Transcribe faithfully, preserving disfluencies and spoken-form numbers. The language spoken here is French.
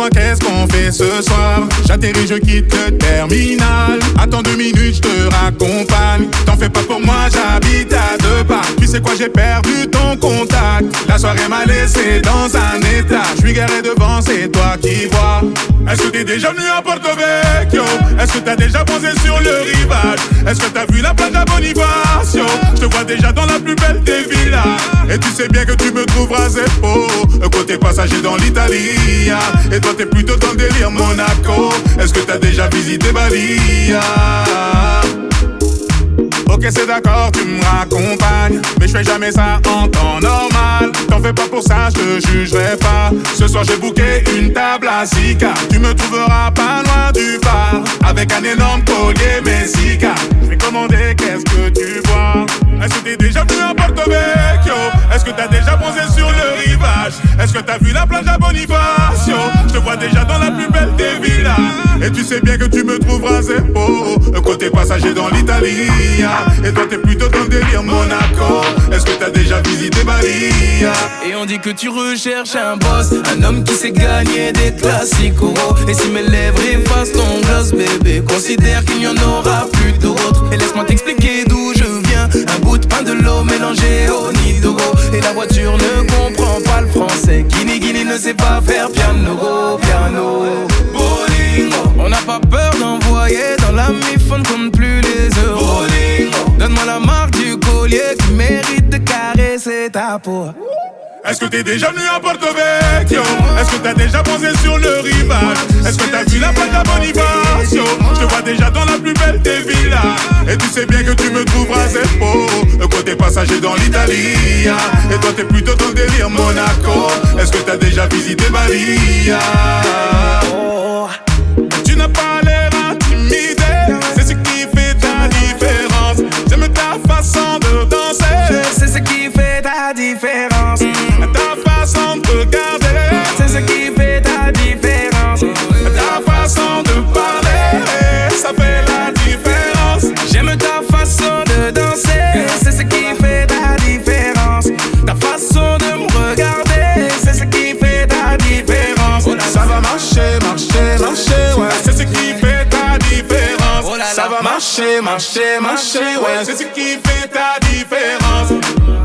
dis-moi qu'est-ce qu'on fait ce soir. J'atterris, je quitte le terminal. Attends deux minutes, je te raccompagne. T'en fais pas pour moi, j'habite à deux pas. Tu sais quoi, j'ai perdu ton contact. La soirée m'a laissé dans un état. Je suis garé devant, c'est toi qui vois. Est-ce que t'es déjà venu à Porto Vecchio? Est-ce que t'as déjà posé sur le rivage? Est-ce que t'as vu la plage à Bonifacio? Je te vois déjà dans la plus belle des villas. Et tu sais bien que tu me trouveras zéro côté passager dans l'Italie. Et toi t'es plutôt dans le délire Monaco. Est-ce que t'as déjà visité Bali? Ok c'est d'accord, tu me raccompagnes, mais je fais jamais ça en temps normal. T'en fais pas pour ça, je te jugerai pas. Ce soir j'ai booké une table à Sika. Tu me trouveras pas loin du bar, avec un énorme collier Messica. Je vais commander, qu'est-ce que tu vois? Est-ce que t'es déjà venu à Porto Vecchio? Est-ce que t'as déjà bronzé sur le rivage? Est-ce que t'as vu la plage à Bonifacio? Je te vois déjà dans la plus belle des villas. Et tu sais bien que tu me trouveras zéro côté passager dans l'Italie. Et toi t'es plutôt dans le délire Monaco. Est-ce que t'as déjà visité Bali? Et on dit que tu recherches un boss, un homme qui sait gagner des classicos. Et si mes lèvres effacent ton gloss, bébé, considère qu'il n'y en aura plus d'autres. Et laisse-moi t'expliquer d'où je viens. Un bout de pain, de l'eau mélangé au nidogo. Et la voiture ne comprend pas le français. Guinée, Guinée ne sait pas faire piano, piano. Bowling, on n'a pas peur d'envoyer dans la mi-fond, compte plus les euros. Donne-moi la marque du collier qui mérite de caresser ta peau. Est-ce que t'es déjà venu à Porto Vecchio? Est-ce que t'as déjà posé sur le rivage? Est-ce que t'as vu la plage à Bonifacio? Je te vois déjà dans la plus belle des villas. Et tu sais bien que tu me trouveras zéro côté passager dans l'Italie. Et toi t'es plutôt dans le délire Monaco. Est-ce que t'as déjà visité Bali? Oh. Tu n'as pas l'air intimidé, c'est ce qui fait ta différence. J'aime ta façon de danser, c'est ce qui fait ta différence. Ta façon de regarder, c'est ce qui fait ta différence. Ta façon de parler, ça fait la différence. J'aime ta façon de danser, c'est ce qui fait ta différence. Ta façon de me regarder, c'est ce qui fait ta différence. Ça va marcher, marcher, marcher, ouais. C'est ce qui fait ta différence. Ça va marcher, marcher, marcher, ouais. C'est ce qui fait ta différence.